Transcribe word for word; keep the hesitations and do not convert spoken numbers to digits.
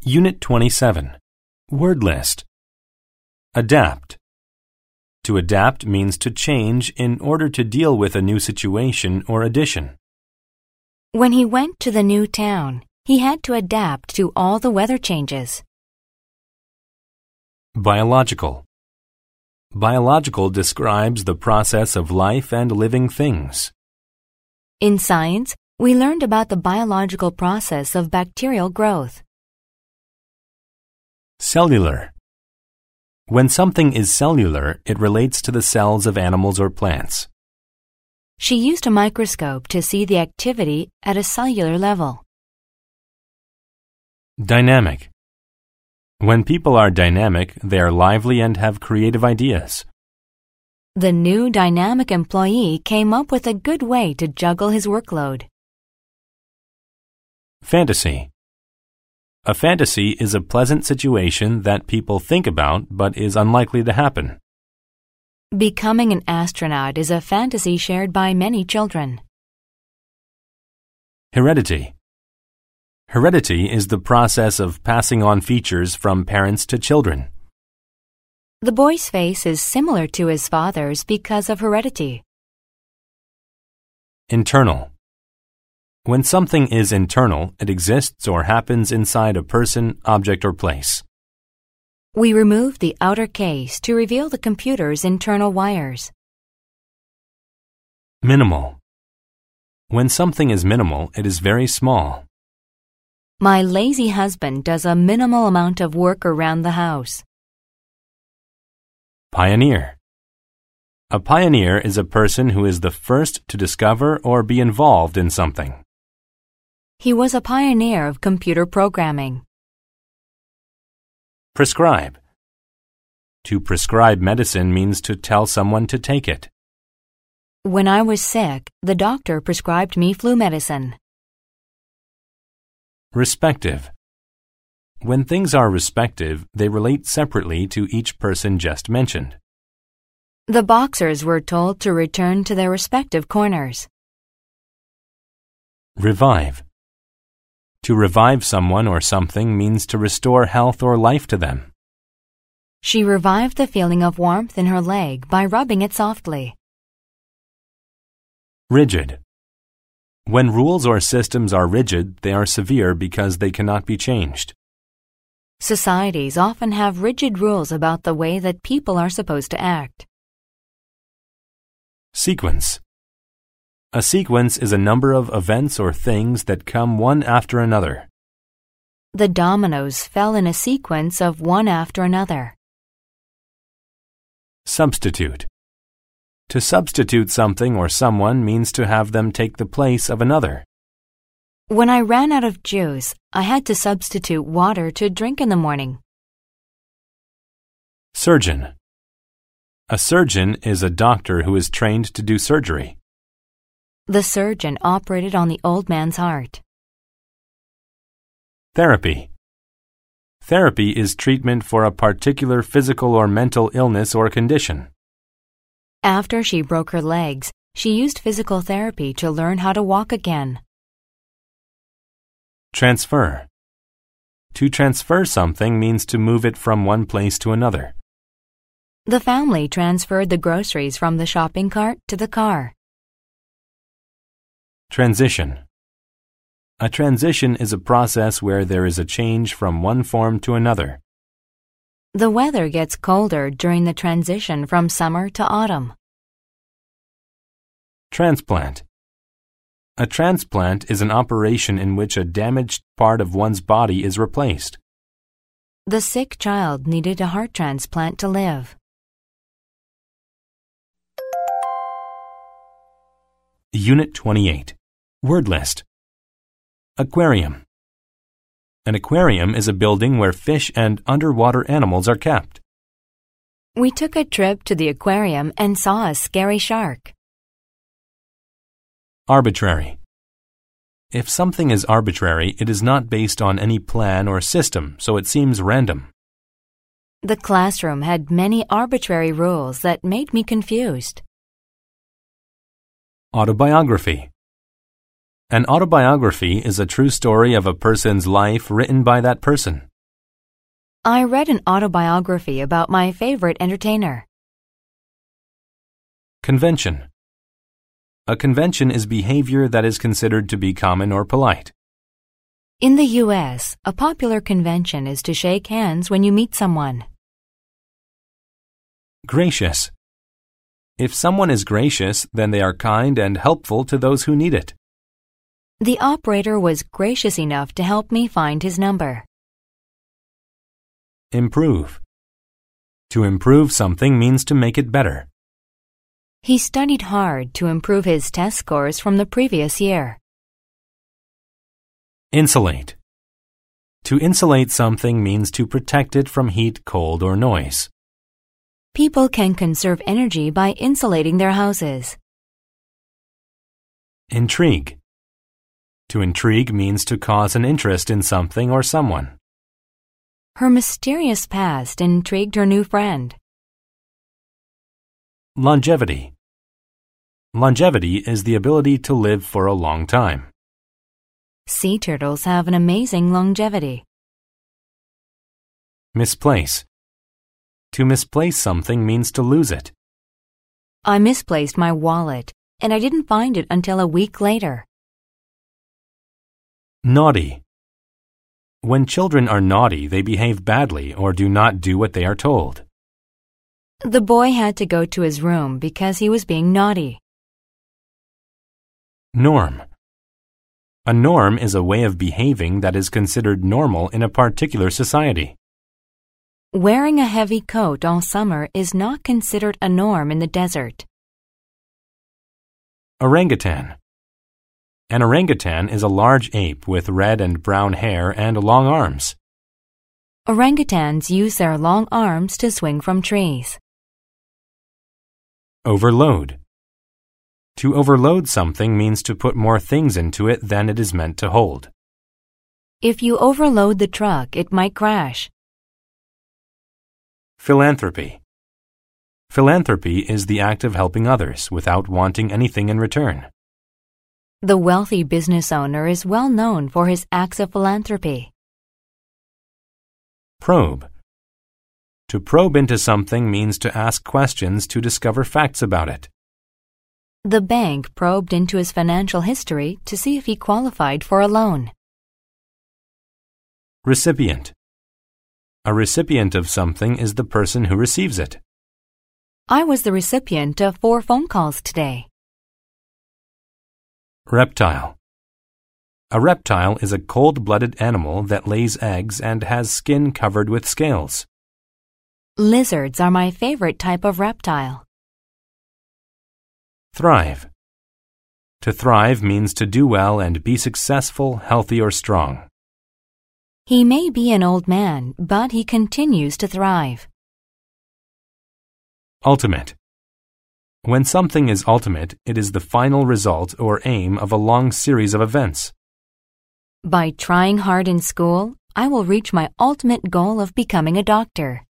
Unit twenty-seven. Word list. Adapt. To adapt means to change in order to deal with a new situation or addition. When he went to the new town, he had to adapt to all the weather changes. Biological. Biological describes the process of life and living things. In science, we learned about the biological process of bacterial growth. Cellular. When something is cellular, it relates to the cells of animals or plants. She used a microscope to see the activity at a cellular level. Dynamic. When people are dynamic, they are lively and have creative ideas. The new dynamic employee came up with a good way to juggle his workload. Fantasy. A fantasy is a pleasant situation that people think about but is unlikely to happen. Becoming an astronaut is a fantasy shared by many children. Heredity. Heredity is the process of passing on features from parents to children. The boy's face is similar to his father's because of heredity. Internal. When something is internal, it exists or happens inside a person, object, or place. We removed the outer case to reveal the computer's internal wires. Minimal. When something is minimal, it is very small. My lazy husband does a minimal amount of work around the house. Pioneer. A pioneer is a person who is the first to discover or be involved in something. He was a pioneer of computer programming. Prescribe. To prescribe medicine means to tell someone to take it. When I was sick, the doctor prescribed me flu medicine. Respective. When things are respective, they relate separately to each person just mentioned. The boxers were told to return to their respective corners. Revive. To revive someone or something means to restore health or life to them. She revived the feeling of warmth in her leg by rubbing it softly. Rigid. When rules or systems are rigid, they are severe because they cannot be changed. Societies often have rigid rules about the way that people are supposed to act. Sequence. A sequence is a number of events or things that come one after another. The dominoes fell in a sequence of one after another. Substitute. To substitute something or someone means to have them take the place of another. When I ran out of juice, I had to substitute water to drink in the morning. Surgeon. A surgeon is a doctor who is trained to do surgery. The surgeon operated on the old man's heart. Therapy. Therapy is treatment for a particular physical or mental illness or condition. After she broke her legs, she used physical therapy to learn how to walk again. Transfer. To transfer something means to move it from one place to another. The family transferred the groceries from the shopping cart to the car. Transition. A transition is a process where there is a change from one form to another. The weather gets colder during the transition from summer to autumn. Transplant. A transplant is an operation in which a damaged part of one's body is replaced. The sick child needed a heart transplant to live. Unit twenty-eight. Word list. Aquarium. An aquarium is a building where fish and underwater animals are kept. We took a trip to the aquarium and saw a scary shark. Arbitrary. If something is arbitrary, it is not based on any plan or system, so it seems random. The classroom had many arbitrary rules that made me confused. Autobiography. An autobiography is a true story of a person's life written by that person. I read an autobiography about my favorite entertainer. Convention. A convention is behavior that is considered to be common or polite. In the U S, a popular convention is to shake hands when you meet someone. Gracious. If someone is gracious, then they are kind and helpful to those who need it. The operator was gracious enough to help me find his number. Improve. To improve something means to make it better. He studied hard to improve his test scores from the previous year. Insulate. To insulate something means to protect it from heat, cold, or noise. People can conserve energy by insulating their houses. Intrigue. To intrigue means to cause an interest in something or someone. Her mysterious past intrigued her new friend. Longevity. Longevity is the ability to live for a long time. Sea turtles have an amazing longevity. Misplace. To misplace something means to lose it. I misplaced my wallet, and I didn't find it until a week later. Naughty. When children are naughty, they behave badly or do not do what they are told. The boy had to go to his room because he was being naughty. Norm. A norm is a way of behaving that is considered normal in a particular society. Wearing a heavy coat all summer is not considered a norm in the desert. Orangutan. An orangutan is a large ape with red and brown hair and long arms. Orangutans use their long arms to swing from trees. Overload. To overload something means to put more things into it than it is meant to hold. If you overload the truck, it might crash. Philanthropy. Philanthropy is the act of helping others without wanting anything in return. The wealthy business owner is well known for his acts of philanthropy. Probe. To probe into something means to ask questions to discover facts about it. The bank probed into his financial history to see if he qualified for a loan. Recipient. A recipient of something is the person who receives it. I was the recipient of four phone calls today. Reptile. A reptile is a cold-blooded animal that lays eggs and has skin covered with scales. Lizards are my favorite type of reptile. Thrive. To thrive means to do well and be successful, healthy, or strong. He may be an old man, but he continues to thrive. Ultimate. When something is ultimate, it is the final result or aim of a long series of events. By trying hard in school, I will reach my ultimate goal of becoming a doctor.